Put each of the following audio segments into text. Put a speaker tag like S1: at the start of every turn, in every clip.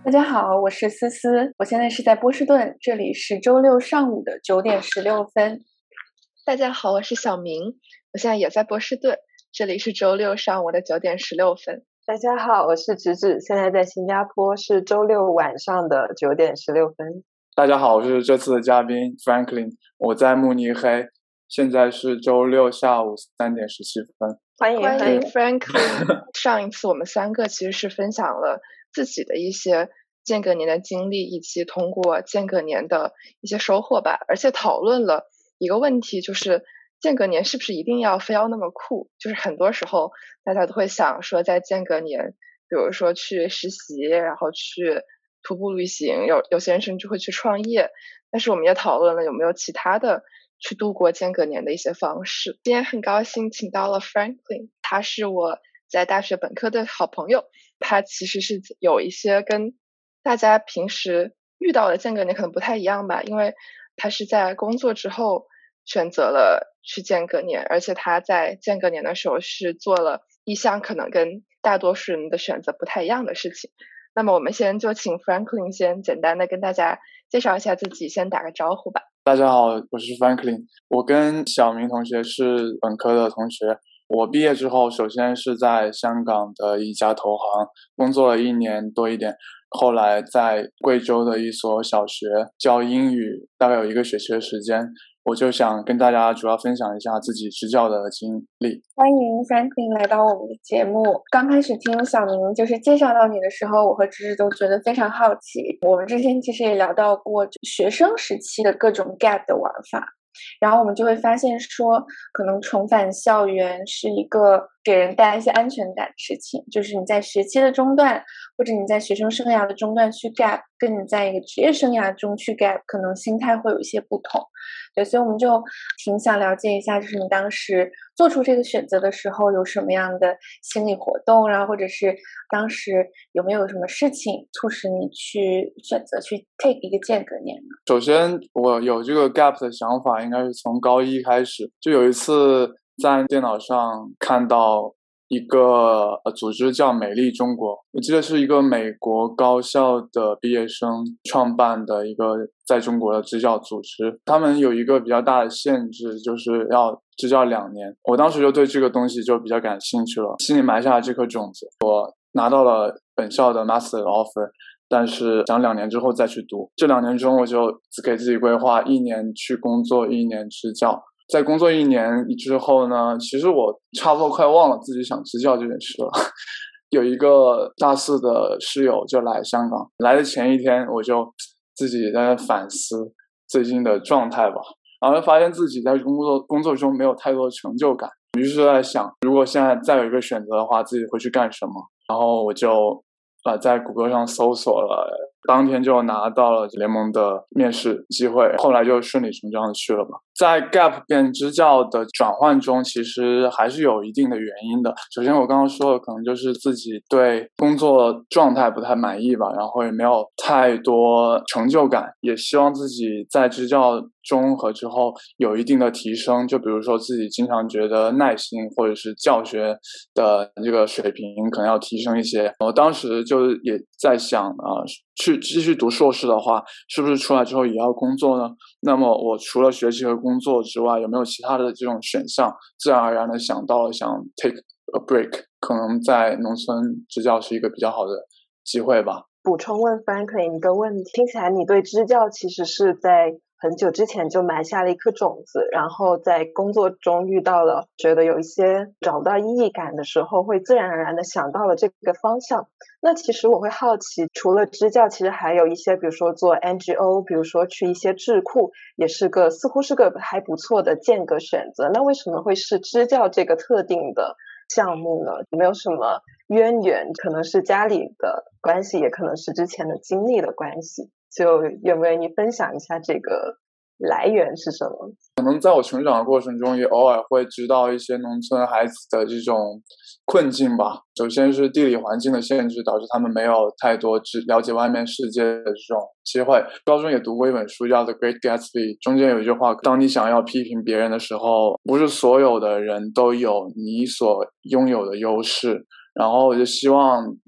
S1: 大家好，我是思思，我现在是在波士顿，这里是周六上午的9点16分。
S2: 大家好，我是小明，我现在也在波士顿，这里是周六上午的9点16分。
S3: 大家好，我是直直，现在在新加坡，是周六晚上的9点16分。
S4: 大家好，我是这次的嘉宾 Franklin， 我在慕尼黑，现在是周六下午3点17分。
S3: 欢迎
S2: Franklin。上一次我们三个其实是分享了自己的一些间隔年的经历，以及通过间隔年的一些收获吧，而且讨论了一个问题，就是间隔年是不是一定非要那么酷？就是很多时候大家都会想说，在间隔年，比如说去实习，然后去徒步旅行，有些人甚至会去创业。但是我们也讨论了有没有其他的去度过间隔年的一些方式。今天很高兴请到了 Franklin， 他是我在大学本科的好朋友，他其实是有一些跟大家平时遇到的间隔年可能不太一样吧，因为他是在工作之后选择了去间隔年，而且他在间隔年的时候是做了一项可能跟大多数人的选择不太一样的事情。那么我们先就请 Franklin 先简单的跟大家介绍一下自己，先打个招呼吧。
S4: 大家好，我是 Franklin， 我跟小明同学是本科的同学。我毕业之后，首先是在香港的一家投行工作了1年多一点，后来在贵州的一所小学教英语，大概有1个学期的时间。我就想跟大家主要分享一下自己支教的经历。
S1: 欢迎 Franklin 来到我们的节目。刚开始听小明就是介绍到你的时候，我和芝芝都觉得非常好奇。我们之前其实也聊到过学生时期的各种 gap 的玩法，然后我们就会发现说，可能重返校园是一个给人带来一些安全感的事情，就是你在学期的中段，或者你在学生生涯的中段去 gap， 跟你在一个职业生涯中去 gap， 可能心态会有一些不同。对，所以我们就挺想了解一下，就是你当时做出这个选择的时候有什么样的心理活动，然后或者是当时有没有什么事情促使你去选择去 take 一个间隔年呢？
S4: 首先，我有这个 gap 的想法，应该是从高一开始，就有一次在电脑上看到一个组织叫美丽中国，我记得是一个美国高校的毕业生创办的一个在中国的支教组织。他们有一个比较大的限制，就是要支教2年。我当时就对这个东西就比较感兴趣了，心里埋下了这颗种子。我拿到了本校的 master offer， 但是想2年之后再去读。这2年中，我就给自己规划1年去工作，1年支教。在工作1年之后呢，其实我差不多快忘了自己想支教这件事了。有一个大4的室友就来香港，来的前一天我就自己在那反思最近的状态吧，然后发现自己在工作中没有太多的成就感，于是在想，如果现在再有一个选择的话，自己会去干什么？然后我就在谷歌上搜索了，当天就拿到了联盟的面试机会，后来就顺理成章的去了吧。在 gap 变支教的转换中，其实还是有一定的原因的。首先我刚刚说的可能就是自己对工作状态不太满意吧，然后也没有太多成就感，也希望自己在支教中和之后有一定的提升，就比如说自己经常觉得耐心或者是教学的这个水平可能要提升一些。我当时就也在想去继续读硕士的话，是不是出来之后也要工作呢？那么我除了学习和工作之外，有没有其他的这种选项？自然而然的想到了想 take a break， 可能在农村支教是一个比较好的机会吧。
S3: 补充问 Franklin 一个问题，听起来你对支教其实是在很久之前就埋下了一颗种子，然后在工作中遇到了觉得有一些找不到意义感的时候，会自然而然的想到了这个方向。那其实我会好奇，除了支教，其实还有一些，比如说做 NGO， 比如说去一些智库，也是似乎是个还不错的间隔选择。那为什么会是支教这个特定的项目呢？有没有什么渊源？可能是家里的关系，也可能是之前的经历的关系。就愿不愿意分享一下这个来源是什么？
S4: 可能在我成长的过程中，也偶尔会知道一些农村孩子的这种困境吧。首先是地理环境的限制，导致他们没有太多了解外面世界的这种机会。高中也读过一本书叫《The Great Gatsby》，中间有一句话，当你想要批评别人的时候，不是所有的人都有你所拥有的优势。然后我就希望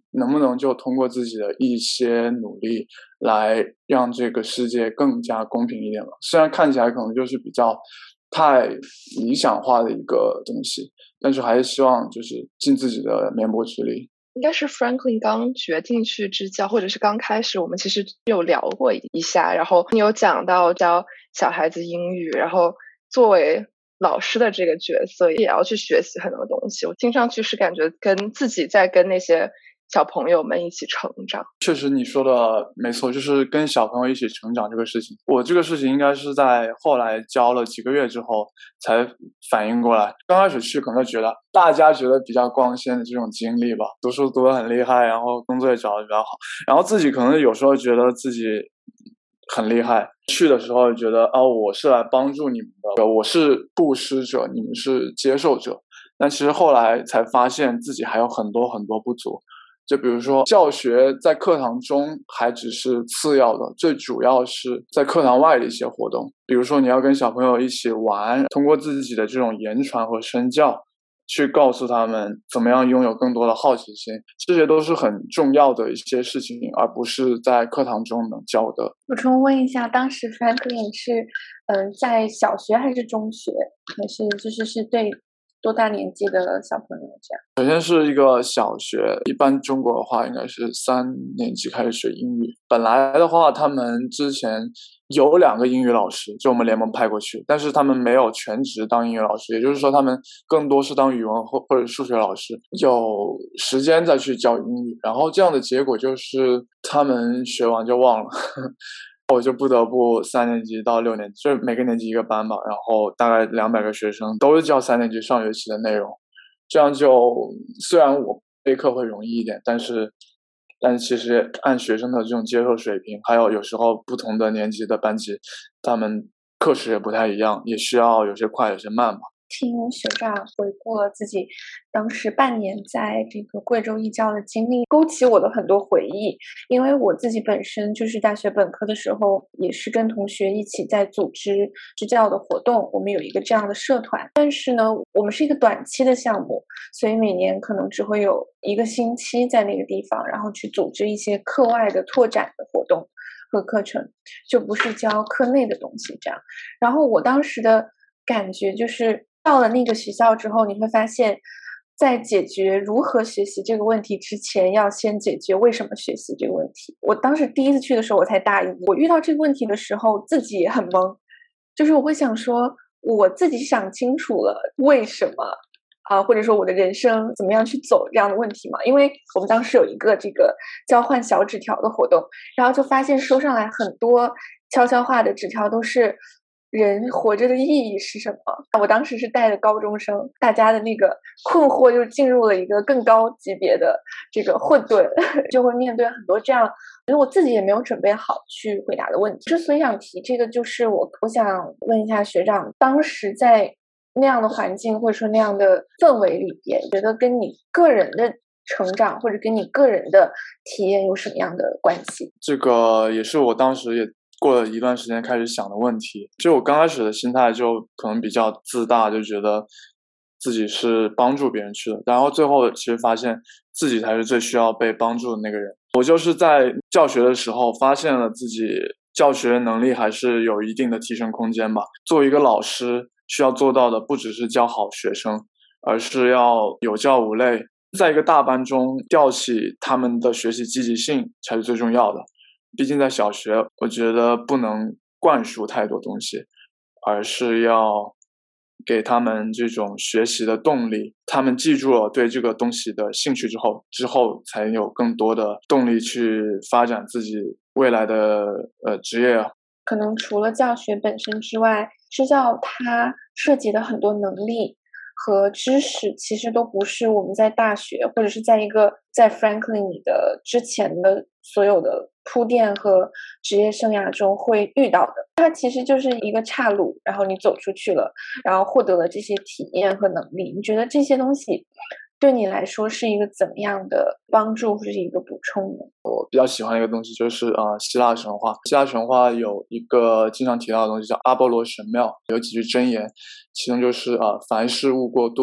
S4: 能不能就通过自己的一些努力来让这个世界更加公平一点了。虽然看起来可能就是比较太理想化的一个东西，但是还是希望就是尽自己的绵薄之力。
S2: 应该是 Franklin 刚决定去支教，或者是刚开始，我们其实有聊过一下，然后你有讲到教小孩子英语，然后作为老师的这个角色也要去学习很多东西，我听上去是感觉跟自己在跟那些小朋友们一起成长。
S4: 确实你说的没错，就是跟小朋友一起成长这个事情，我这个事情应该是在后来教了几个月之后才反应过来。刚开始去可能觉得大家觉得比较光鲜的这种经历吧，读书读得很厉害，然后工作也找得比较好，然后自己可能有时候觉得自己很厉害，去的时候觉得我是来帮助你们的，我是布施者，你们是接受者。但其实后来才发现自己还有很多很多不足，就比如说教学在课堂中还只是次要的，最主要是在课堂外的一些活动，比如说你要跟小朋友一起玩，通过自己的这种言传和身教去告诉他们怎么样拥有更多的好奇心，这些都是很重要的一些事情，而不是在课堂中能教的。
S1: 补充问一下，当时 Franklin 是在小学还是中学，还是就是对多大年纪的小朋友这样？
S4: 首先是一个小学，一般中国的话应该是3年级开始学英语。本来的话，他们之前有2个英语老师，就我们联盟派过去，但是他们没有全职当英语老师，也就是说他们更多是当语文或者数学老师，有时间再去教英语。然后这样的结果就是他们学完就忘了。我就不得不3年级到6年级，就是每个年级一个班吧，然后大概200个学生都是教3年级上学期的内容。这样就虽然我备课会容易一点，但是其实按学生的这种接受水平，还有时候不同的年级的班级，他们课时也不太一样，也需要有些快有些慢吧。
S1: 听学长回顾了自己当时半年在这个贵州义教的经历，勾起我的很多回忆。因为我自己本身就是大学本科的时候，也是跟同学一起在组织支教的活动，我们有一个这样的社团。但是呢，我们是一个短期的项目，所以每年可能只会有1个星期在那个地方，然后去组织一些课外的拓展的活动和课程，就不是教课内的东西这样。然后我当时的感觉就是到了那个学校之后，你会发现在解决如何学习这个问题之前，要先解决为什么学习这个问题。我当时第一次去的时候我才大一，我遇到这个问题的时候自己也很懵，就是我会想说我自己想清楚了为什么或者说我的人生怎么样去走这样的问题嘛。因为我们当时有一个这个交换小纸条的活动，然后就发现收上来很多悄悄话的纸条都是人活着的意义是什么？我当时是带的高中生，大家的那个困惑就进入了一个更高级别的这个混沌，就会面对很多这样，因为我自己也没有准备好去回答的问题。之所以想提这个，就是我想问一下学长，当时在那样的环境或者说那样的氛围里边，觉得跟你个人的成长或者跟你个人的体验有什么样的关系？
S4: 这个也是我当时也过了一段时间开始想的问题。就我刚开始的心态就可能比较自大，就觉得自己是帮助别人去的，然后最后其实发现自己才是最需要被帮助的那个人。我就是在教学的时候发现了自己教学能力还是有一定的提升空间吧。作为一个老师，需要做到的不只是教好学生，而是要有教无类，在一个大班中吊起他们的学习积极性才是最重要的。毕竟在小学，我觉得不能灌输太多东西，而是要给他们这种学习的动力。他们记住了对这个东西的兴趣之后才有更多的动力去发展自己未来的职业。
S1: 可能除了教学本身之外，支教它涉及的很多能力和知识，其实都不是我们在大学或者是在 Franklin 你的之前的所有的铺垫和职业生涯中会遇到的。它其实就是一个岔路，然后你走出去了，然后获得了这些体验和能力。你觉得这些东西对你来说是一个怎么样的帮助或者是一个补充呢？
S4: 我比较喜欢一个东西就是希腊神话。希腊神话有一个经常提到的东西叫阿波罗神庙，有几句箴言，其中就是凡事勿过度，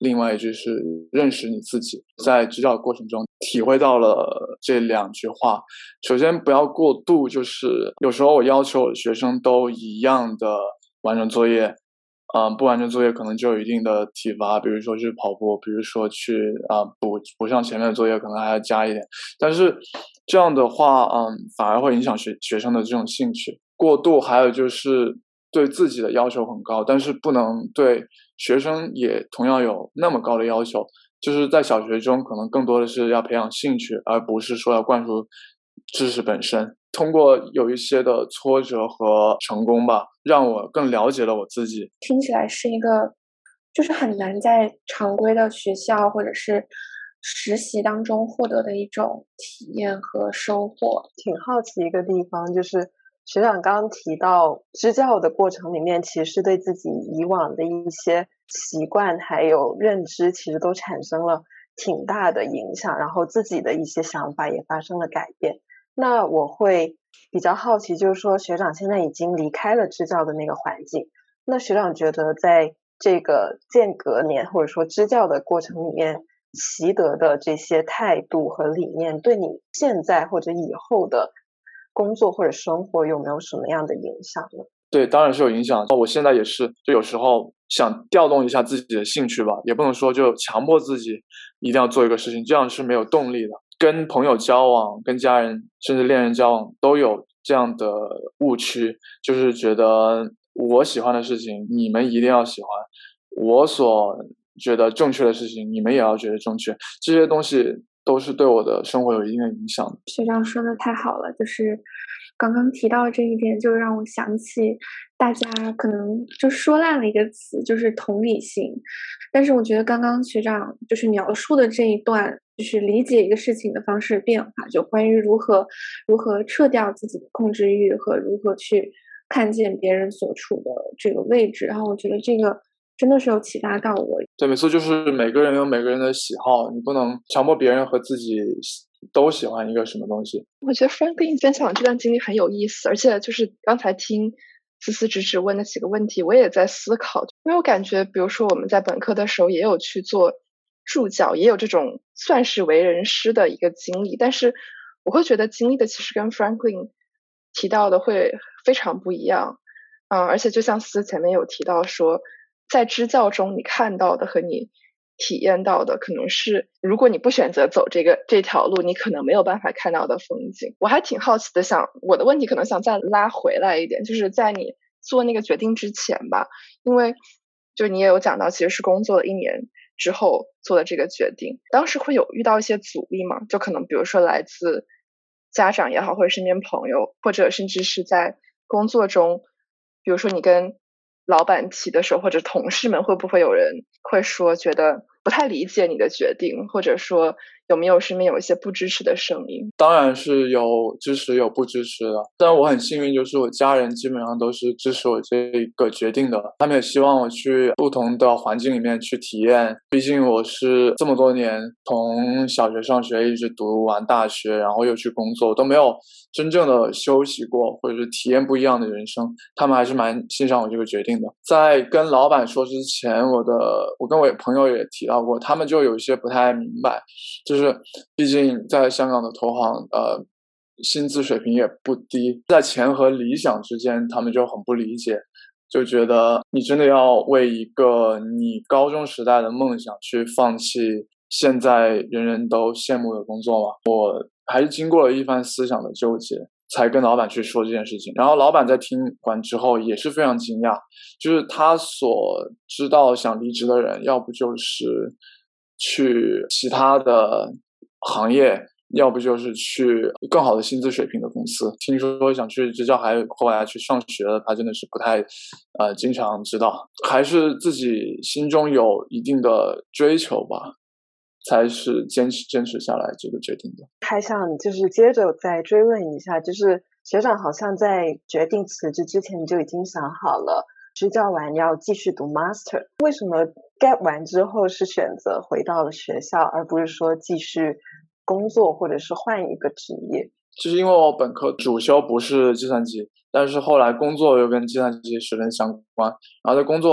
S4: 另外一句是认识你自己。在支教的过程中体会到了这2句话。首先不要过度，就是有时候我要求我的学生都一样的完成作业，不完成作业可能就有一定的体罚，比如说去跑步，比如说去补上前面的作业，可能还要加一点。但是这样的话，反而会影响学生的这种兴趣。过度还有就是对自己的要求很高，但是不能对学生也同样有那么高的要求。就是在小学中可能更多的是要培养兴趣，而不是说要灌输知识本身。通过有一些的挫折和成功吧，让我更了解了我自己。
S1: 听起来是一个就是很难在常规的学校或者是实习当中获得的一种体验和收获。
S3: 挺好奇一个地方，就是学长刚刚提到支教的过程里面，其实是对自己以往的一些习惯还有认知其实都产生了挺大的影响，然后自己的一些想法也发生了改变。那我会比较好奇，就是说学长现在已经离开了支教的那个环境，那学长觉得在这个间隔年或者说支教的过程里面习得的这些态度和理念，对你现在或者以后的工作或者生活有没有什么样的影响呢？
S4: 对，当然是有影响。我现在也是，就有时候想调动一下自己的兴趣吧，也不能说就强迫自己一定要做一个事情，这样是没有动力的。跟朋友交往、跟家人甚至恋人交往都有这样的误区，就是觉得我喜欢的事情你们一定要喜欢，我所觉得正确的事情你们也要觉得正确，这些东西都是对我的生活有一定的影响的。
S1: 学长说的太好了，就是刚刚提到这一点，就让我想起大家可能就说烂了一个词，就是同理心。但是我觉得刚刚学长就是描述的这一段，就是理解一个事情的方式变化，就关于如何撤掉自己的控制欲和如何去看见别人所处的这个位置。然后我觉得这个真的是有启发到我。
S4: 对，没错，就是每个人有每个人的喜好，你不能强迫别人和自己都喜欢一个什么东西。
S2: 我觉得 Franklin 分享的这段经历很有意思，而且就是刚才听思思直直问的几个问题，我也在思考，因为我感觉，比如说我们在本科的时候也有去做助教，也有这种算是为人师的一个经历，但是我会觉得经历的其实跟 Franklin 提到的会非常不一样。而且就像思思前面有提到说，在支教中你看到的和你体验到的可能是如果你不选择走这条路，你可能没有办法看到的风景。我还挺好奇的，我的问题可能想再拉回来一点，就是在你做那个决定之前吧，因为就你也有讲到其实是工作了1年之后做的这个决定，当时会有遇到一些阻力吗？就可能比如说来自家长也好，或者身边朋友，或者甚至是在工作中，比如说你跟老板提的时候，或者同事们会不会有人会说觉得不太理解你的决定，或者说有没有身边有一些不支持的声音？
S4: 当然是有支持有不支持的，但我很幸运，就是我家人基本上都是支持我这个决定的，他们也希望我去不同的环境里面去体验。毕竟我是这么多年从小学上学一直读完大学，然后又去工作，都没有真正的休息过，或者是体验不一样的人生，他们还是蛮欣赏我这个决定的。在跟老板说之前，我跟我朋友也提到过，他们就有一些不太明白，就是毕竟在香港的投行，薪资水平也不低，在钱和理想之间，他们就很不理解，就觉得你真的要为一个你高中时代的梦想去放弃现在人人都羡慕的工作吗？我还是经过了一番思想的纠结，才跟老板去说这件事情。然后老板在听完之后也是非常惊讶，就是他所知道想离职的人，要不就是去其他的行业，要不就是去更好的薪资水平的公司。听说想去支教还后来去上学的，他真的是不太经常知道，还是自己心中有一定的追求吧，才是坚持下来这个决定的。
S3: 还想就是接着再追问一下，就是学长好像在决定辞职之前就已经想好了，支教完要继续读 master， 为什么 gap 完之后是选择回到了学校，而不是说继续工作或者是换一个职业？
S4: 就是因为我本科主修不是计算机，但是后来工作又跟计算机十分相关，然后在工作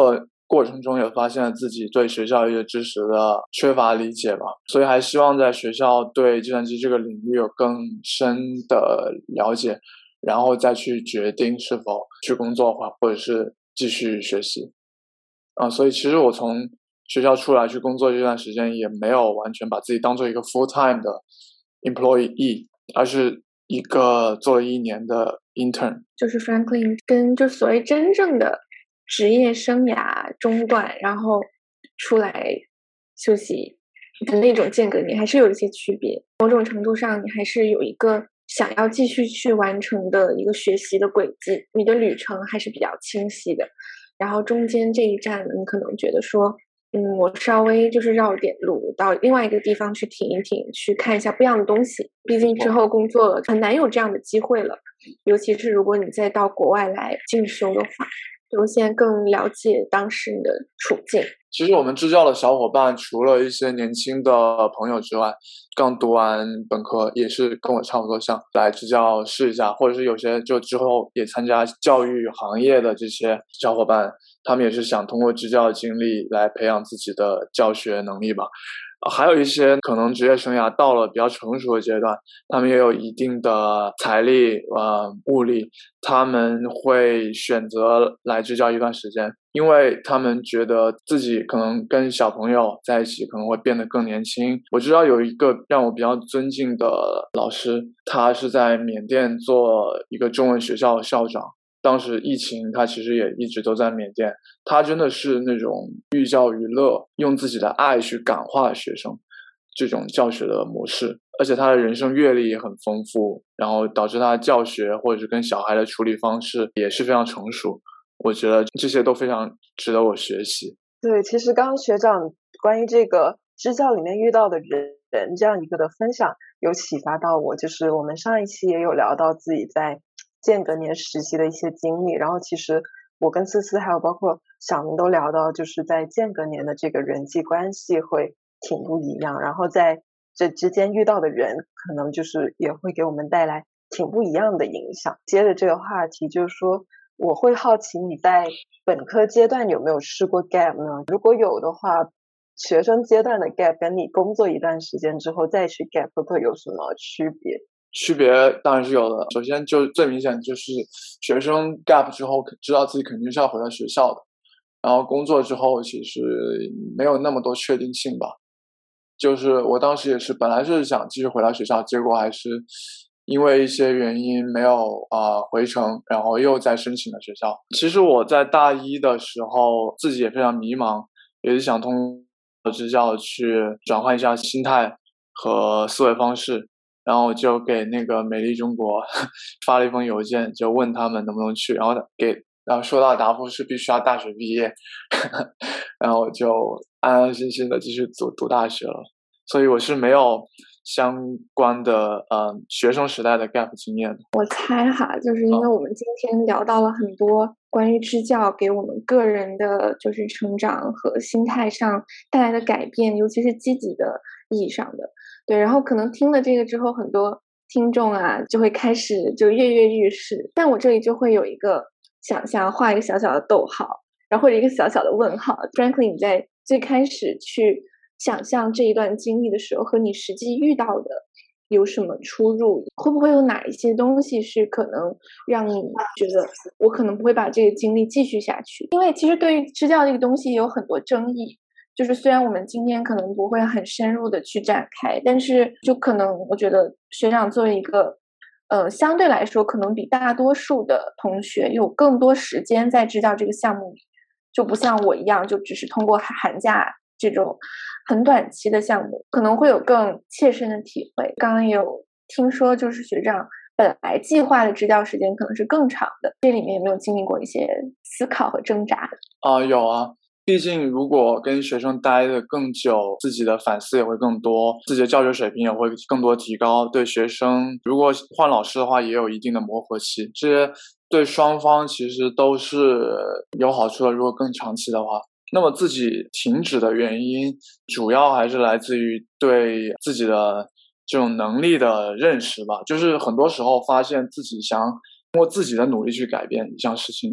S4: 过程中也发现了自己对学校一些知识的缺乏理解吧，所以还希望在学校对计算机这个领域有更深的了解，然后再去决定是否去工作或者是继续学习。所以其实我从学校出来去工作这段时间也没有完全把自己当做一个 full time 的 employee， 而是一个做了1年的 intern。
S1: 就是 Franklin 跟就所谓真正的职业生涯中断然后出来休息的那种间隔，你还是有一些区别。某种程度上你还是有一个想要继续去完成的一个学习的轨迹，你的旅程还是比较清晰的。然后中间这一站你可能觉得说我稍微就是绕点路到另外一个地方去停一停，去看一下不一样的东西，毕竟之后工作了很难有这样的机会了，尤其是如果你再到国外来进修的话，就现在更了解当时你的处境。
S4: 其实我们支教的小伙伴除了一些年轻的朋友之外，刚读完本科也是跟我差不多想来支教试一下，或者是有些就之后也参加教育行业的这些小伙伴，他们也是想通过支教的经历来培养自己的教学能力吧。还有一些可能职业生涯到了比较成熟的阶段，他们也有一定的财力物力，他们会选择来支教一段时间，因为他们觉得自己可能跟小朋友在一起可能会变得更年轻。我知道有一个让我比较尊敬的老师，他是在缅甸做一个中文学校的校长，当时疫情他其实也一直都在缅甸，他真的是那种寓教于乐，用自己的爱去感化学生这种教学的模式，而且他的人生阅历也很丰富，然后导致他的教学或者是跟小孩的处理方式也是非常成熟，我觉得这些都非常值得我学习。
S3: 对，其实刚刚学长关于这个支教里面遇到的人这样一个的分享有启发到我，就是我们上一期也有聊到自己在间隔年实习的一些经历，然后其实我跟思思还有包括小明都聊到，就是在间隔年的这个人际关系会挺不一样，然后在这之间遇到的人可能就是也会给我们带来挺不一样的影响。接着这个话题就是说，我会好奇你在本科阶段有没有试过 gap 呢？如果有的话，学生阶段的 gap 跟你工作一段时间之后再去 gap 会不会有什么区别？
S4: 区别当然是有的，首先就最明显就是学生 gap 之后知道自己肯定是要回到学校的，然后工作之后其实没有那么多确定性吧。就是我当时也是本来是想继续回到学校，结果还是因为一些原因没有回城，然后又再申请了学校。其实我在大一的时候自己也非常迷茫，也是想通过支教去转换一下心态和思维方式，然后就给那个美丽中国发了一封邮件，就问他们能不能去，然后收到的答复是必须要大学毕业然后就安安心心的继续读大学了，所以我是没有相关的学生时代的 gap 经验的。
S1: 我猜哈，就是因为我们今天聊到了很多关于支教给我们个人的就是成长和心态上带来的改变，尤其是积极的意义上的。对，然后可能听了这个之后，很多听众啊就会开始就跃跃欲试，但我这里就会有一个想象，画一个小小的逗号，然后或者一个小小的问号。Franklin 你在最开始去想象这一段经历的时候，和你实际遇到的有什么出入？会不会有哪一些东西是可能让你觉得我可能不会把这个经历继续下去？因为其实对于支教这个东西有很多争议，就是虽然我们今天可能不会很深入的去展开，但是就可能我觉得学长作为一个相对来说可能比大多数的同学有更多时间在支教这个项目里，就不像我一样就只是通过寒假这种很短期的项目，可能会有更切身的体会。刚刚也有听说就是学长本来计划的支教时间可能是更长的，这里面有没有经历过一些思考和挣扎？
S4: 有啊，毕竟如果跟学生待的更久，自己的反思也会更多，自己的教学水平也会更多提高，对学生如果换老师的话也有一定的磨合期，这些对双方其实都是有好处的，如果更长期的话。那么自己停止的原因主要还是来自于对自己的这种能力的认识吧，就是很多时候发现自己想通过自己的努力去改变一项事情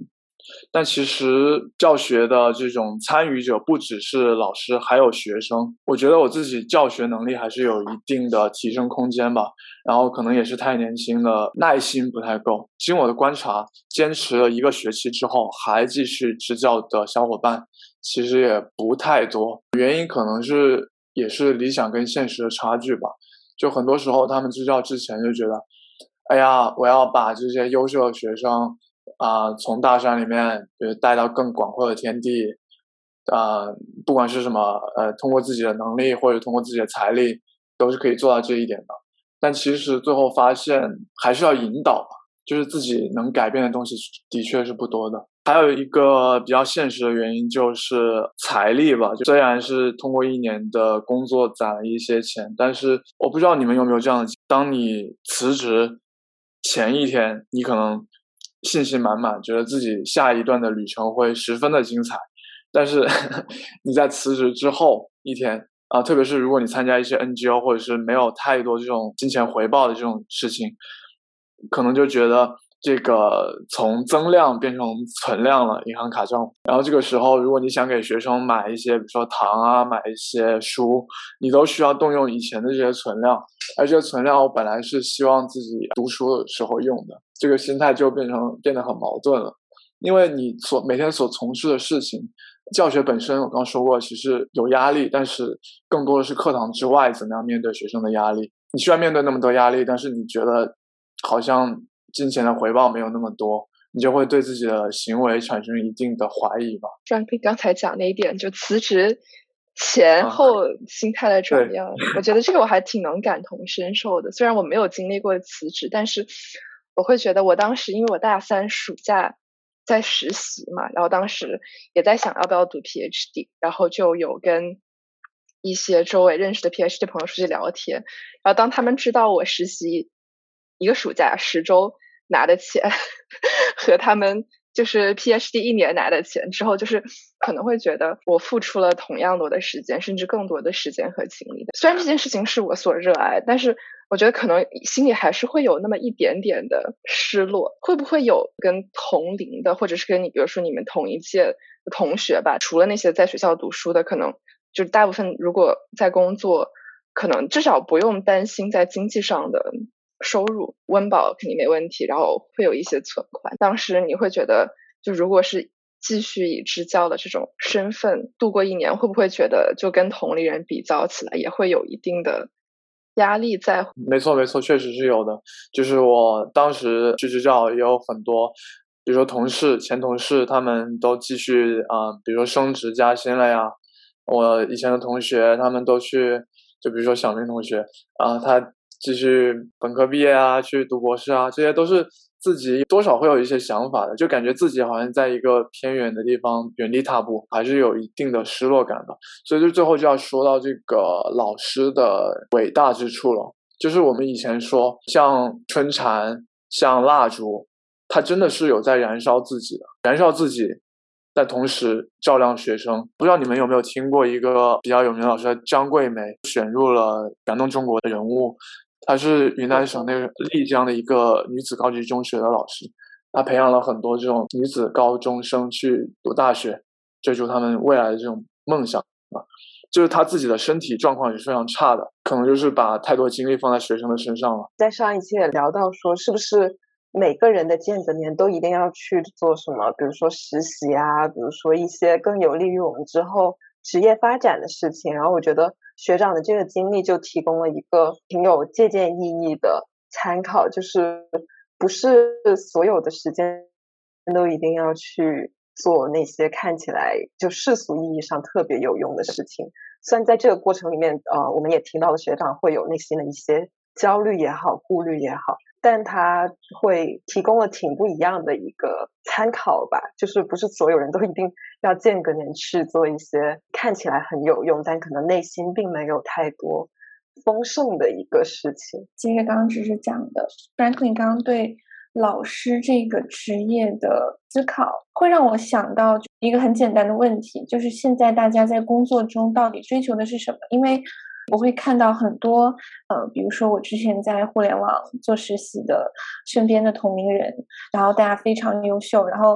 S4: 但其实教学的这种参与者不只是老师，还有学生。我觉得我自己教学能力还是有一定的提升空间吧，然后可能也是太年轻了，耐心不太够。经我的观察，坚持了1个学期之后还继续支教的小伙伴其实也不太多，原因可能也是理想跟现实的差距吧。就很多时候他们支教之前就觉得，哎呀，我要把这些优秀的学生从大山里面比如带到更广阔的天地，不管是什么通过自己的能力或者通过自己的财力都是可以做到这一点的。但其实最后发现还是要引导吧，就是自己能改变的东西的确是不多的。还有一个比较现实的原因就是财力吧，就虽然是通过1年的工作攒了一些钱，但是我不知道你们有没有这样的，当你辞职前一天，你可能信心满满，觉得自己下一段的旅程会十分的精彩，但是你在辞职之后一天特别是如果你参加一些 NGO 或者是没有太多这种金钱回报的这种事情，可能就觉得这个从增量变成存量了银行卡账户。然后这个时候如果你想给学生买一些比如说糖买一些书，你都需要动用以前的这些存量，而这些存量我本来是希望自己读书的时候用的，这个心态就变得很矛盾了。因为你每天所从事的事情，教学本身我刚刚说过其实有压力，但是更多的是课堂之外怎么样面对学生的压力。你需要面对那么多压力，但是你觉得好像金钱的回报没有那么多，你就会对自己的行为产生一定的怀疑吧。
S2: Franklin 刚才讲那一点，就辞职前后心态的转变，我觉得这个我还挺能感同身受的。虽然我没有经历过辞职，但是我会觉得我当时因为我大3暑假在实习嘛，然后当时也在想要不要读 PhD， 然后就有跟一些周围认识的 PhD 朋友出去聊天，然后当他们知道我实习1个暑假10周拿的钱和他们就是 PhD 1年拿的钱之后，就是可能会觉得我付出了同样多的时间，甚至更多的时间和精力的。虽然这件事情是我所热爱，但是我觉得可能心里还是会有那么一点点的失落。会不会有跟同龄的，或者是跟你比如说你们同一届的同学吧，除了那些在学校读书的，可能就是大部分如果在工作，可能至少不用担心在经济上的收入，温饱肯定没问题，然后会有一些存款。当时你会觉得就如果是继续以支教的这种身份度过1年，会不会觉得就跟同龄人比较起来也会有一定的压力在？
S4: 没错，确实是有的。就是我当时去支教也有很多比如说前同事他们都继续比如说升职加薪了呀。我以前的同学他们都去，就比如说小明同学他继续本科毕业去读博士这些都是自己多少会有一些想法的，就感觉自己好像在一个偏远的地方原地踏步，还是有一定的失落感的。所以就最后就要说到这个老师的伟大之处了，就是我们以前说像春蚕像蜡烛，它真的是有在燃烧自己的，但同时照亮学生。不知道你们有没有听过一个比较有名的老师张桂梅选入了感动中国的人物，她是云南省那个丽江的一个女子高级中学的老师，她培养了很多这种女子高中生去读大学，追逐他们未来的这种梦想就是她自己的身体状况也是非常差的，可能就是把太多精力放在学生的身上了。
S3: 在上一期也聊到说，是不是每个人的间隔年都一定要去做什么，比如说实习比如说一些更有利于我们之后职业发展的事情。然后我觉得学长的这个经历就提供了一个挺有借鉴意义的参考，就是不是所有的时间都一定要去做那些看起来就世俗意义上特别有用的事情。虽然在这个过程里面我们也听到了学长会有内心的一些焦虑也好顾虑也好，但他会提供了挺不一样的一个参考吧，就是不是所有人都一定要间隔年去做一些看起来很有用但可能内心并没有太多丰盛的一个事情。
S1: 接着刚刚只是讲的 Franklin 刚刚对老师这个职业的思考，会让我想到一个很简单的问题，就是现在大家在工作中到底追求的是什么？因为我会看到很多比如说我之前在互联网做实习的身边的同龄人，然后大家非常优秀，然后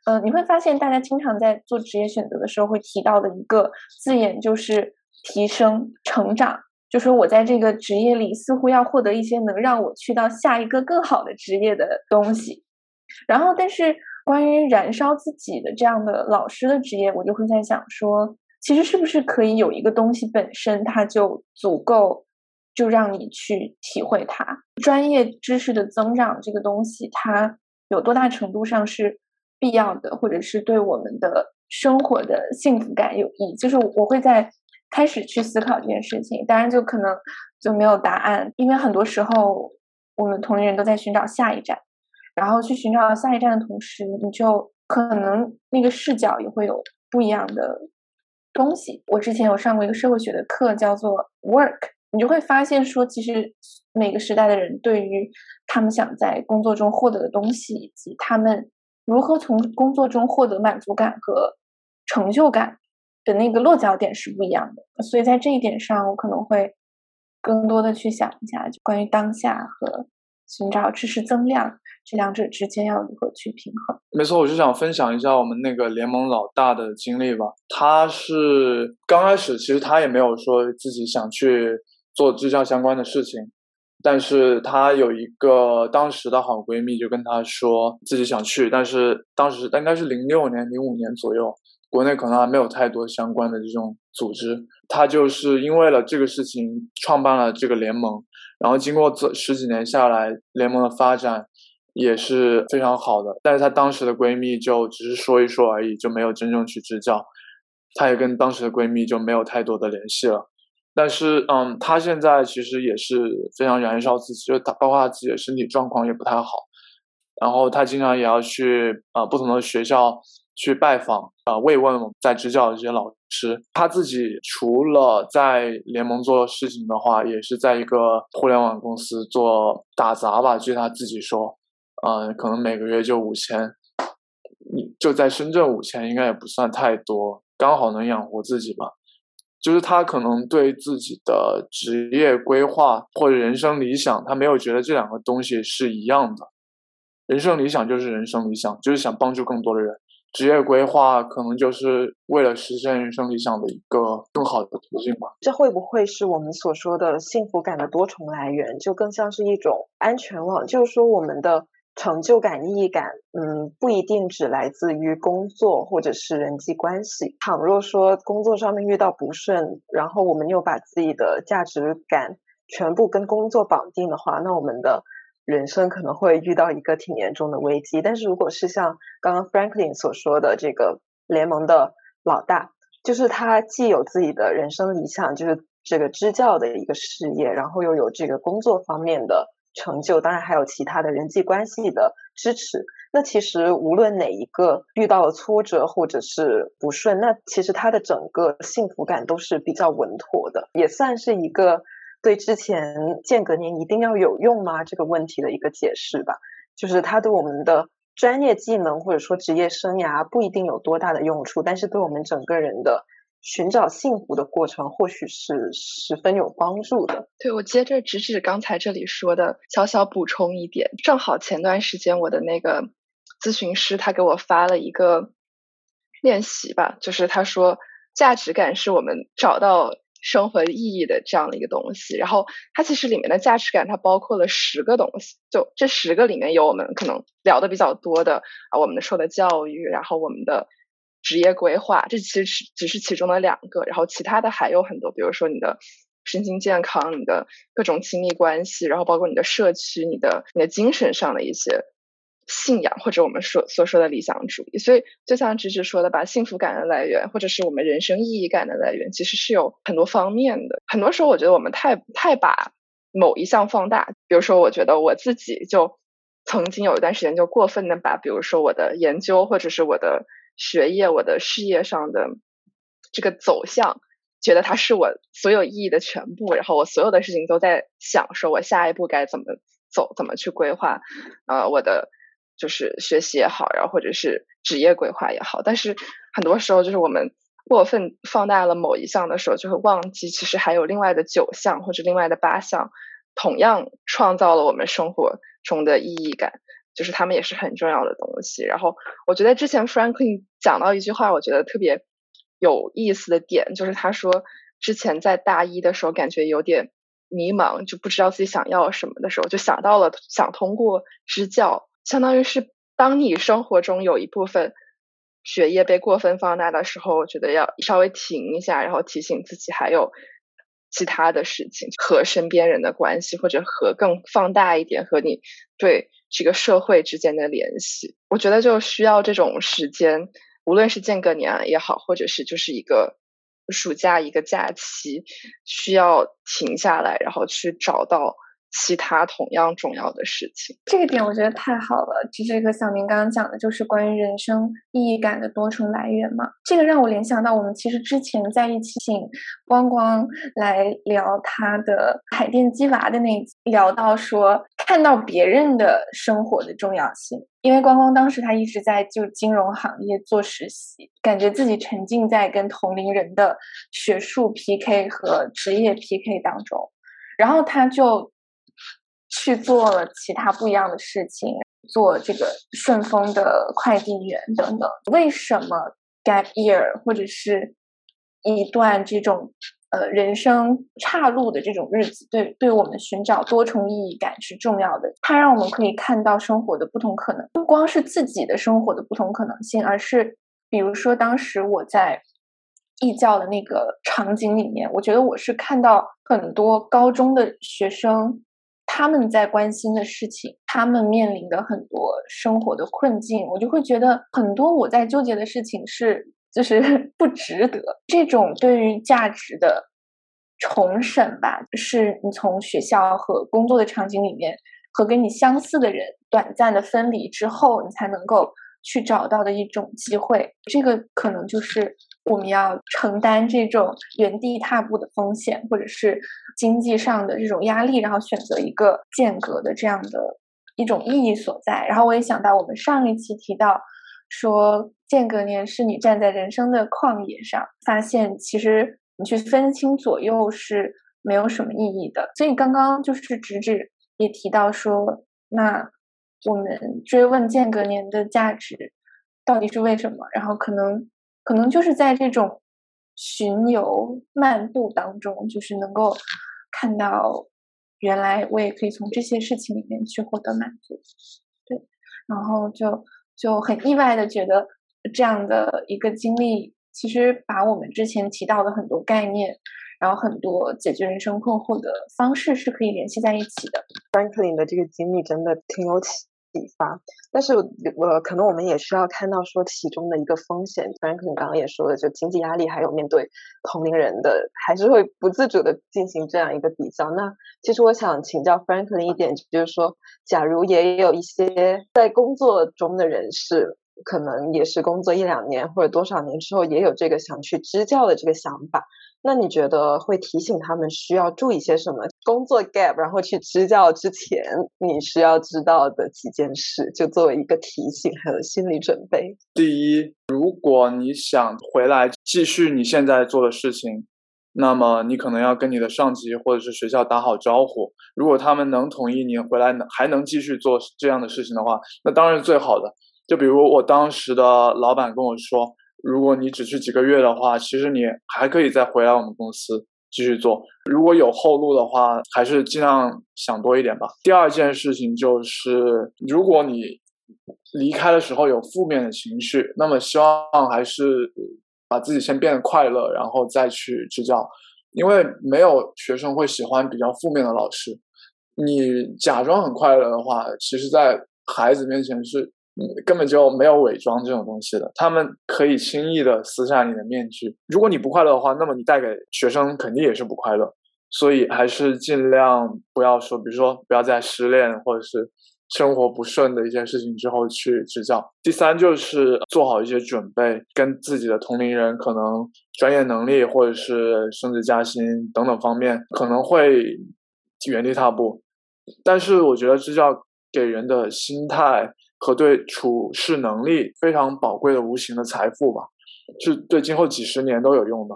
S1: 你会发现大家经常在做职业选择的时候会提到的一个字眼就是提升、成长，就说我在这个职业里似乎要获得一些能让我去到下一个更好的职业的东西。然后但是关于燃烧自己的这样的老师的职业，我就会在想说，其实是不是可以有一个东西本身它就足够就让你去体会它，专业知识的增长这个东西它有多大程度上是必要的，或者是对我们的生活的幸福感有益，就是我会在开始去思考这件事情。当然就可能就没有答案，因为很多时候我们同龄人都在寻找下一站，然后去寻找下一站的同时，你就可能那个视角也会有不一样的东西。我之前有上过一个社会学的课叫做 Work， 你就会发现说其实每个时代的人对于他们想在工作中获得的东西，以及他们如何从工作中获得满足感和成就感的那个落脚点是不一样的。所以在这一点上我可能会更多的去想一下就关于当下和寻找知识增量这两者之间要如何去平衡。
S4: 没错，我就想分享一下我们那个联盟老大的经历吧。他是刚开始其实他也没有说自己想去做支教相关的事情，但是他有一个当时的好闺蜜就跟他说自己想去，但是当时应该是06年05年左右，国内可能还没有太多相关的这种组织。他就是因为了这个事情创办了这个联盟，然后经过十几年下来，联盟的发展也是非常好的，但是她当时的闺蜜就只是说一说而已，就没有真正去支教，她也跟当时的闺蜜就没有太多的联系了。但是她现在其实也是非常燃烧自己，就她包括她自己的身体状况也不太好，然后她经常也要去不同的学校去拜访慰问在支教的这些老师。她自己除了在联盟做事情的话，也是在一个互联网公司做打杂吧，据她自己说可能每个月就5000，就在深圳5000应该也不算太多，刚好能养活自己吧。就是他可能对自己的职业规划或者人生理想，他没有觉得这两个东西是一样的。人生理想就是人生理想，就是想帮助更多的人。职业规划可能就是为了实现人生理想的一个更好的途径吧。
S3: 这会不会是我们所说的幸福感的多重来源？就更像是一种安全网，就是说我们的成就感、意义感，不一定只来自于工作或者是人际关系。倘若说工作上面遇到不顺，然后我们又把自己的价值感全部跟工作绑定的话，那我们的人生可能会遇到一个挺严重的危机。但是如果是像刚刚 Franklin 所说的这个联盟的老大，就是他既有自己的人生理想，就是这个支教的一个事业，然后又有这个工作方面的成就，当然还有其他的人际关系的支持。那其实无论哪一个遇到了挫折或者是不顺，那其实他的整个幸福感都是比较稳妥的，也算是一个对之前间隔年一定要有用吗这个问题的一个解释吧。就是他对我们的专业技能或者说职业生涯不一定有多大的用处，但是对我们整个人的寻找幸福的过程或许是十分有帮助的。
S2: 对，我接着直指刚才这里说的，小小补充一点，正好前段时间我的那个咨询师他给我发了一个练习吧，就是他说价值感是我们找到生活意义的这样的一个东西，然后它其实里面的价值感它包括了10个东西，就这10个里面有我们可能聊的比较多的我们受的教育，然后我们的职业规划，这其实只是其中的2个，然后其他的还有很多，比如说你的身心健康，你的各种亲密关系，然后包括你的社区，你的精神上的一些信仰，或者我们所说的理想主义。所以就像直直说的吧，幸福感的来源或者是我们人生意义感的来源其实是有很多方面的。很多时候我觉得我们太把某一项放大，比如说我觉得我自己就曾经有一段时间就过分的把比如说我的研究或者是我的学业我的事业上的这个走向觉得它是我所有意义的全部，然后我所有的事情都在想说我下一步该怎么走，怎么去规划我的就是学习也好，然后或者是职业规划也好。但是很多时候就是我们过分放大了某一项的时候，就会忘记其实还有另外的9项或者另外的8项同样创造了我们生活中的意义感。 就是他们也是很重要的东西。然后我觉得之前 Franklin 讲到一句话，我觉得特别有意思的点，就是他说之前在大一的时候感觉有点迷茫，就不知道自己想要什么的时候，就想到了想通过支教，相当于是当你生活中有一部分学业被过分放大的时候，我觉得要稍微停一下，然后提醒自己还有其他的事情，和身边人的关系，或者和更放大一点和你对这个社会之间的联系。我觉得就需要这种时间，无论是间隔年也好，或者是就是一个暑假一个假期，需要停下来，然后去找到其他同样重要的事情。
S1: 这个点我觉得太好了，芝芝和小明刚刚讲的就是关于人生意义感的多重来源嘛。这个让我联想到我们其实之前在一起请光光来聊他的海淀鸡娃的那一集，聊到说看到别人的生活的重要性。因为光光当时他一直在就金融行业做实习，感觉自己沉浸在跟同龄人的学术 PK 和职业 PK 当中，然后他就去做了其他不一样的事情，做这个顺丰的快递员等等。为什么 gap year 或者是一段这种人生岔路的这种日子，对我们寻找多重意义感是重要的。它让我们可以看到生活的不同可能，不光是自己的生活的不同可能性，而是比如说当时我在义教的那个场景里面，我觉得我是看到很多高中的学生他们在关心的事情，他们面临的很多生活的困境，我就会觉得很多我在纠结的事情就是不值得。这种对于价值的重审吧，是你从学校和工作的场景里面和跟你相似的人短暂的分离之后，你才能够去找到的一种机会。这个可能就是我们要承担这种原地踏步的风险，或者是经济上的这种压力，然后选择一个间隔的这样的一种意义所在。然后我也想到我们上一期提到说间隔年是你站在人生的旷野上，发现其实你去分清左右是没有什么意义的。所以刚刚就是直指也提到说，那我们追问间隔年的价值到底是为什么，然后可能就是在这种巡游漫步当中，就是能够看到原来我也可以从这些事情里面去获得满足。对，然后就很意外的觉得这样的一个经历其实把我们之前提到的很多概念，然后很多解决人生困惑的方式是可以联系在一起的。
S3: Franklin 的这个经历真的挺有启发，但是可能我们也需要看到说其中的一个风险。 Franklin 刚刚也说了，就经济压力还有面对同龄人的，还是会不自主的进行这样一个比较。那其实我想请教 Franklin 一点，就是说假如也有一些在工作中的人士，可能也是工作1-2年或者多少年之后也有这个想去支教的这个想法，那你觉得会提醒他们需要注意些什么？工作 gap 然后去支教之前你需要知道的几件事，就作为一个提醒还有心理准备。
S4: 第一，如果你想回来继续你现在做的事情，那么你可能要跟你的上级或者是学校打好招呼，如果他们能同意你回来还能继续做这样的事情的话，那当然是最好的。就比如我当时的老板跟我说，如果你只去几个月的话，其实你还可以再回来我们公司继续做，如果有后路的话，还是尽量想多一点吧。第二件事情就是，如果你离开的时候有负面的情绪，那么希望还是把自己先变得快乐，然后再去支教，因为没有学生会喜欢比较负面的老师。你假装很快乐的话，其实在孩子面前是根本就没有伪装这种东西的，他们可以轻易的撕下你的面具。如果你不快乐的话，那么你带给学生肯定也是不快乐。所以还是尽量不要说，比如说不要在失恋或者是生活不顺的一些事情之后去支教。第三就是做好一些准备，跟自己的同龄人可能专业能力或者是升职加薪等等方面可能会原地踏步，但是我觉得支教给人的心态和对处事能力非常宝贵的无形的财富吧，是对今后几十年都有用的。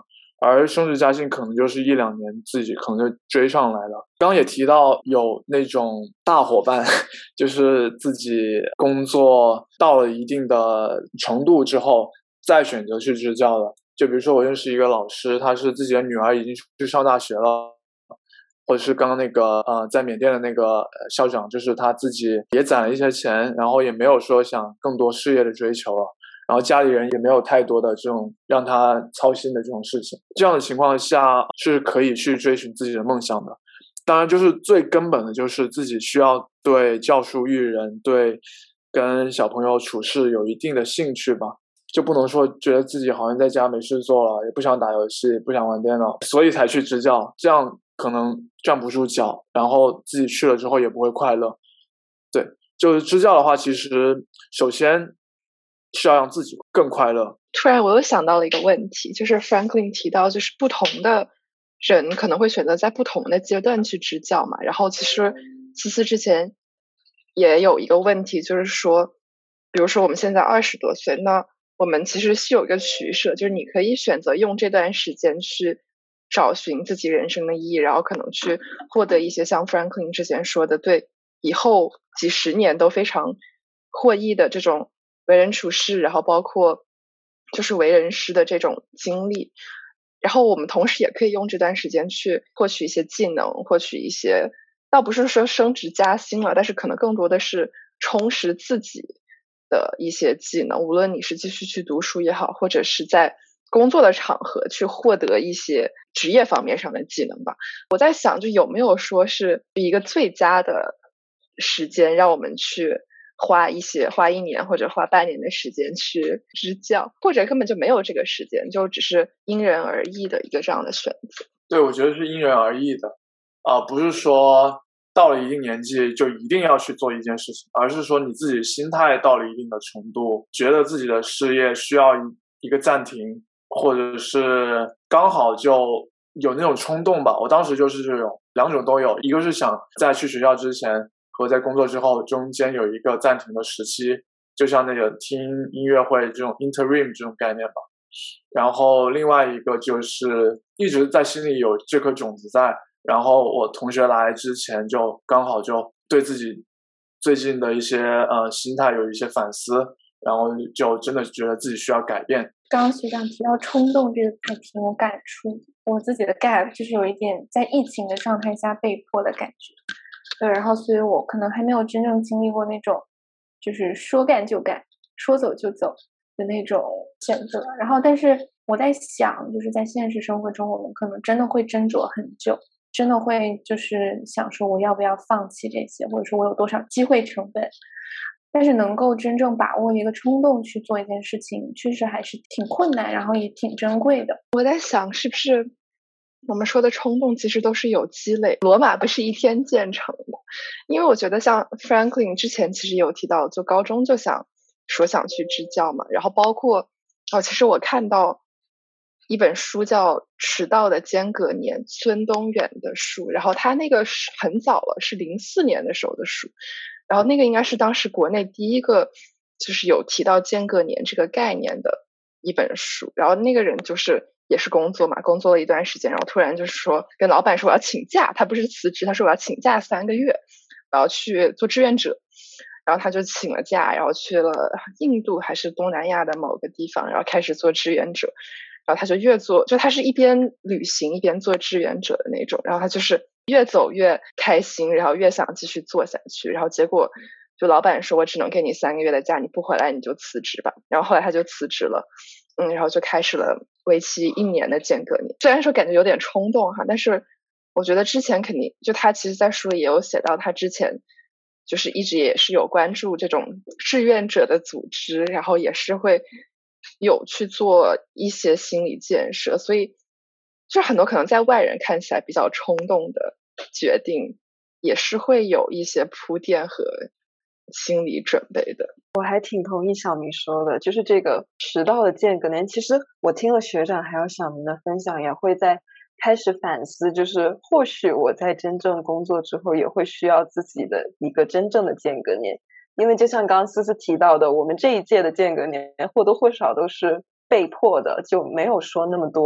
S4: 而升职加薪可能就是1-2年自己可能就追上来了。刚刚也提到有那种大伙伴，就是自己工作到了一定的程度之后再选择去支教的。就比如说我认识一个老师，他是自己的女儿已经去上大学了，或者是刚刚那个在缅甸的那个校长，就是他自己也攒了一些钱，然后也没有说想更多事业的追求了，然后家里人也没有太多的这种让他操心的这种事情。这样的情况下是可以去追寻自己的梦想的。当然就是最根本的就是自己需要对教书育人，对跟小朋友处事有一定的兴趣吧，就不能说觉得自己好像在家没事做了，也不想打游戏，不想玩电脑，所以才去支教，这样可能站不住脚，然后自己去了之后也不会快乐。对，就是支教的话，其实首先是要让自己更快乐。
S2: 突然我又想到了一个问题，就是 Franklin 提到就是不同的人可能会选择在不同的阶段去支教嘛，然后其实思思之前也有一个问题，就是说比如说我们现在20多岁，那我们其实是有一个取舍，就是你可以选择用这段时间去找寻自己人生的意义，然后可能去获得一些像 Franklin 之前说的对以后几十年都非常获益的这种为人处事，然后包括就是为人师的这种经历。然后我们同时也可以用这段时间去获取一些技能，获取一些倒不是说升职加薪了，但是可能更多的是充实自己的一些技能，无论你是继续去读书也好，或者是在工作的场合去获得一些职业方面上的技能吧。我在想，就有没有说是一个最佳的时间，让我们去花1年或者花半年的时间去支教，或者根本就没有这个时间，就只是因人而异的一个这样的选择。
S4: 对，我觉得是因人而异的，不是说到了一定年纪就一定要去做一件事情，而是说你自己心态到了一定的程度，觉得自己的事业需要一个暂停，或者是刚好就有那种冲动吧。我当时就是这种2种都有，一个是想在去学校之前和在工作之后中间有一个暂停的时期，就像那个听音乐会这种 interim 这种概念吧。然后另外一个就是一直在心里有这颗种子在，然后我同学来之前就刚好就对自己最近的一些心态有一些反思，然后就真的觉得自己需要改变。
S1: 刚刚学长提到冲动这个词挺有感触，我自己的 gap 就是有一点在疫情的状态下被迫的感觉。对，然后所以我可能还没有真正经历过那种就是说干就干，说走就走的那种选择。然后但是我在想，就是在现实生活中我们可能真的会斟酌很久，真的会就是想说我要不要放弃这些，或者说我有多少机会成本。但是能够真正把握一个冲动去做一件事情，确实还是挺困难，然后也挺珍贵的。
S2: 我在想，是不是我们说的冲动其实都是有积累，罗马不是一天建成的。因为我觉得像 Franklin 之前其实有提到，就高中就想去支教嘛，然后包括其实我看到一本书叫《迟到的间隔年》，孙东远的书，然后他那个是很早了，是04年的时候的书，然后那个应该是当时国内第一个就是有提到间隔年这个概念的一本书。然后那个人就是也是工作嘛，工作了一段时间，然后突然就是说跟老板说我要请假，他不是辞职，他说我要请假3个月，我要去做志愿者。然后他就请了假，然后去了印度还是东南亚的某个地方，然后开始做志愿者。然后他就越做，就他是一边旅行一边做志愿者的那种，然后他就是越走越开心，然后越想继续做下去。然后结果就老板说我只能给你3个月的假，你不回来你就辞职吧。然后后来他就辞职了，然后就开始了为期1年的间隔年。虽然说感觉有点冲动哈，但是我觉得之前肯定就他其实在书里也有写到，他之前就是一直也是有关注这种志愿者的组织，然后也是会有去做一些心理建设，所以就很多可能在外人看起来比较冲动的决定，也是会有一些铺垫和心理准备的。
S3: 我还挺同意小明说的，就是这个迟到的间隔年，其实我听了学长还有小明的分享，也会在开始反思，就是或许我在真正工作之后也会需要自己的一个真正的间隔年。因为就像刚刚思思提到的，我们这一届的间隔年或多或少都是被迫的，就没有说那么多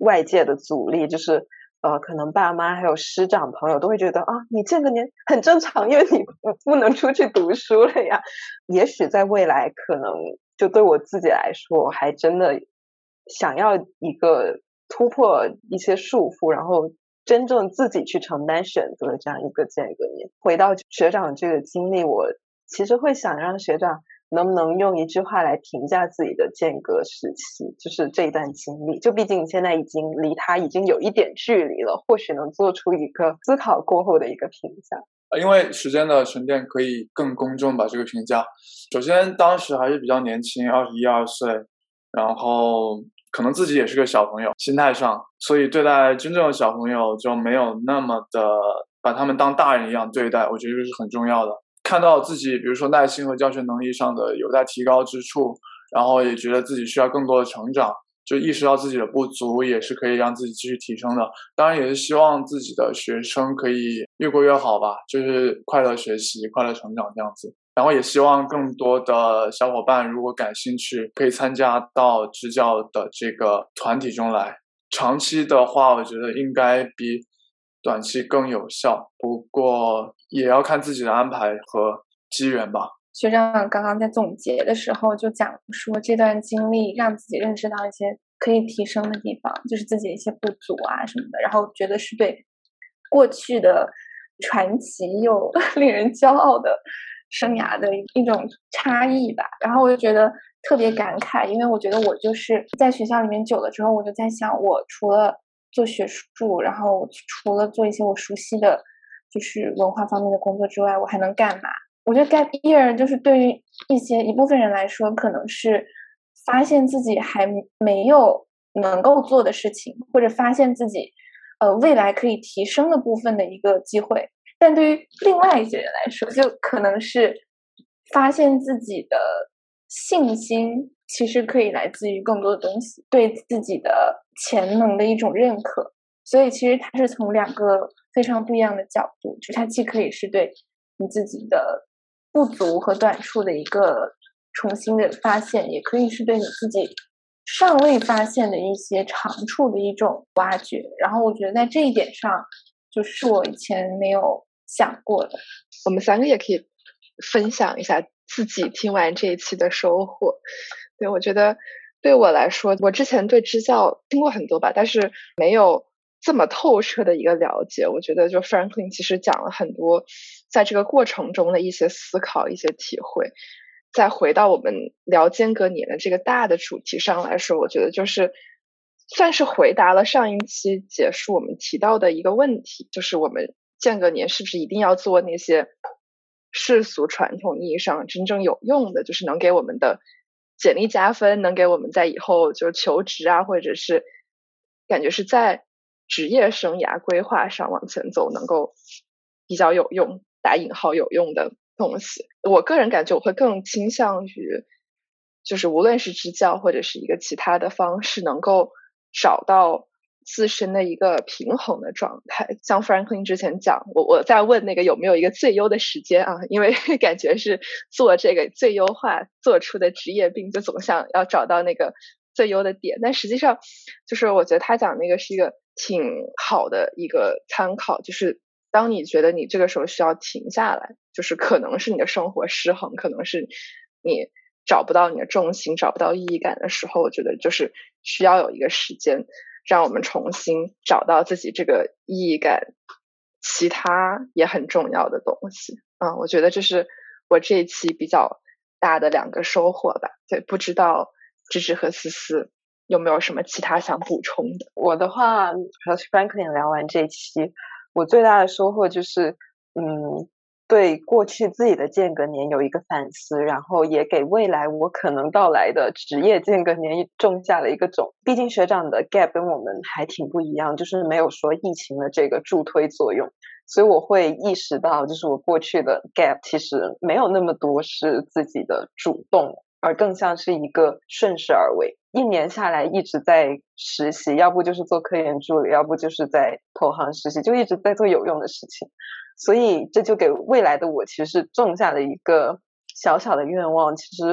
S3: 外界的阻力，就是可能爸妈还有师长朋友都会觉得啊，你这个年很正常，因为你不能出去读书了呀。也许在未来可能就对我自己来说，我还真的想要一个突破一些束缚，然后真正自己去承担选择的这样一个间隔年。回到学长这个经历，我其实会想让学长能不能用一句话来评价自己的间隔时期，就是这一段经历，就毕竟你现在已经离他已经有一点距离了，或许能做出一个思考过后的一个评价。
S4: 因为时间的沉淀可以更公正吧，这个评价。首先当时还是比较年轻，21、22岁，然后可能自己也是个小朋友，心态上，所以对待真正的小朋友就没有那么的把他们当大人一样对待，我觉得这是很重要的。看到自己比如说耐心和教学能力上的有待提高之处，然后也觉得自己需要更多的成长，就意识到自己的不足，也是可以让自己继续提升的。当然也是希望自己的学生可以越过越好吧，就是快乐学习、快乐成长这样子。然后也希望更多的小伙伴如果感兴趣，可以参加到支教的这个团体中来。长期的话，我觉得应该比短期更有效，不过也要看自己的安排和机缘吧。
S1: 学长刚刚在总结的时候就讲说，这段经历让自己认识到一些可以提升的地方，就是自己的一些不足啊什么的，然后觉得是对过去的传奇又令人骄傲的生涯的一种差异吧。然后我就觉得特别感慨，因为我觉得我就是在学校里面久了之后，我就在想，我除了做学术，然后除了做一些我熟悉的就是文化方面的工作之外，我还能干嘛？我觉得 gap year 就是对于一部分人来说，可能是发现自己还没有能够做的事情，或者发现自己未来可以提升的部分的一个机会。但对于另外一些人来说，就可能是发现自己的信心其实可以来自于更多的东西，对自己的潜能的一种认可。所以其实它是从两个非常不一样的角度，就它既可以是对你自己的不足和短处的一个重新的发现，也可以是对你自己尚未发现的一些长处的一种挖掘。然后我觉得在这一点上，就是我以前没有想过的。
S2: 我们三个也可以分享一下自己听完这一期的收获。对，我觉得对我来说，我之前对支教听过很多吧，但是没有这么透彻的一个了解。我觉得就 Franklin 其实讲了很多在这个过程中的一些思考、一些体会。再回到我们聊间隔年的这个大的主题上来说，我觉得就是算是回答了上一期结束我们提到的一个问题，就是我们间隔年是不是一定要做那些世俗传统意义上真正有用的，就是能给我们的简历加分，能给我们在以后就求职啊，或者是感觉是在职业生涯规划上往前走能够比较有用，打引号有用的东西。我个人感觉我会更倾向于就是无论是支教或者是一个其他的方式，能够找到自身的一个平衡的状态。像 Franklin 之前讲，我在问那个有没有一个最优的时间啊，因为感觉是做这个最优化做出的职业病，就总想要找到那个最优的点。但实际上就是我觉得他讲那个是一个挺好的一个参考，就是当你觉得你这个时候需要停下来，就是可能是你的生活失衡，可能是你找不到你的重心，找不到意义感的时候，我觉得就是需要有一个时间让我们重新找到自己这个意义感，其他也很重要的东西。我觉得这是我这一期比较大的两个收获吧。对，不知道芝芝和思思有没有什么其他想补充的？
S3: 我的话和 Franklin 聊完这期，我最大的收获就是对过去自己的间隔年有一个反思，然后也给未来我可能到来的职业间隔年种下了一个种。毕竟学长的 gap 跟我们还挺不一样，就是没有说疫情的这个助推作用，所以我会意识到，就是我过去的 gap 其实没有那么多是自己的主动，而更像是一个顺势而为。一年下来一直在实习，要不就是做科研助理，要不就是在投行实习，就一直在做有用的事情。所以这就给未来的我其实是种下了一个小小的愿望，其实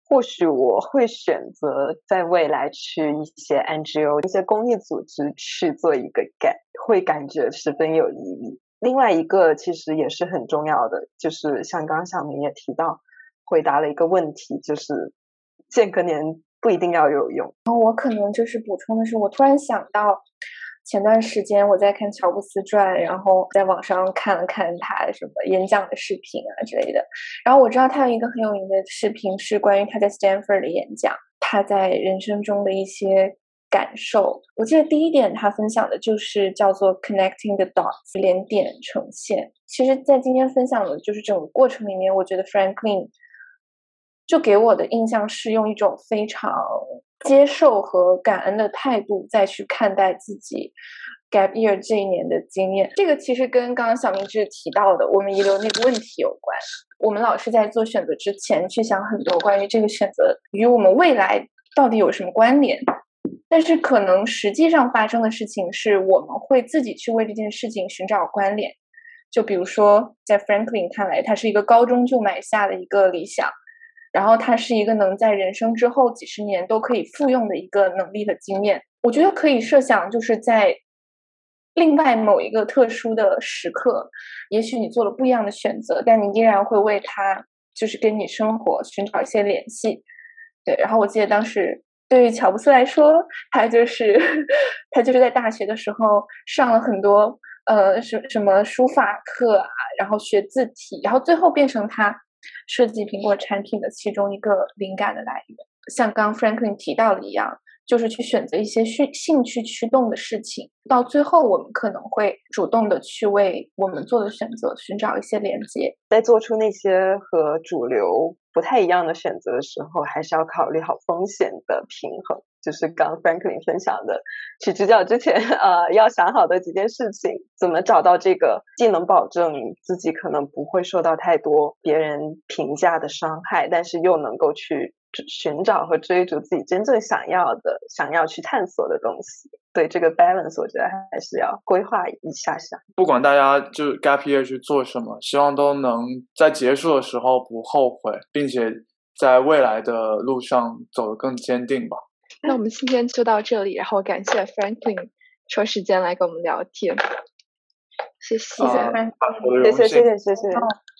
S3: 或许我会选择在未来去一些 NGO 一些公益组织去做一个 gap， 会感觉十分有意义。另外一个其实也是很重要的，就是像刚刚小明也提到，回答了一个问题，就是间隔年不一定要有用。
S1: 我可能就是补充的是，我突然想到前段时间我在看乔布斯传，然后在网上看了看他什么演讲的视频啊之类的，然后我知道他有一个很有名的视频是关于他在 Stanford 的演讲，他在人生中的一些感受。我记得第一点他分享的就是叫做 connecting the dots， 连点成线。其实在今天分享的就是整个过程里面，我觉得 Franklin 就给我的印象是用一种非常接受和感恩的态度再去看待自己 gap year 这一年的经验。这个其实跟刚刚小明之提到的我们遗留那个问题有关。我们老是在做选择之前去想很多关于这个选择与我们未来到底有什么关联，但是可能实际上发生的事情是我们会自己去为这件事情寻找关联。就比如说在 Franklin 看来，他是一个高中就埋下的一个理想，然后它是一个能在人生之后几十年都可以复用的一个能力和经验。我觉得可以设想，就是在另外某一个特殊的时刻，也许你做了不一样的选择，但你依然会为它就是跟你生活寻找一些联系。对，然后我记得当时对于乔布斯来说，他就是在大学的时候上了很多什么书法课啊，然后学字体，然后最后变成他设计苹果产品的其中一个灵感的来源。像刚 Franklin 提到的一样，就是去选择一些兴趣驱动的事情，到最后我们可能会主动的去为我们做的选择寻找一些连接。
S3: 在做出那些和主流不太一样的选择的时候，还是要考虑好风险的平衡，就是刚 Franklin 分享的去支教之前要想好的几件事情，怎么找到这个既能保证自己可能不会受到太多别人评价的伤害，但是又能够去寻找和追逐自己真正想要去探索的东西。对，这个 balance 我觉得还是要规划一下。
S4: 不管大家就是 gap year 去做什么，希望都能在结束的时候不后悔，并且在未来的路上走得更坚定吧。
S2: 那我们今天就到这里，然后感谢 Franklin 抽时间来跟我们聊天，谢谢。
S1: Franklin，
S3: 谢谢。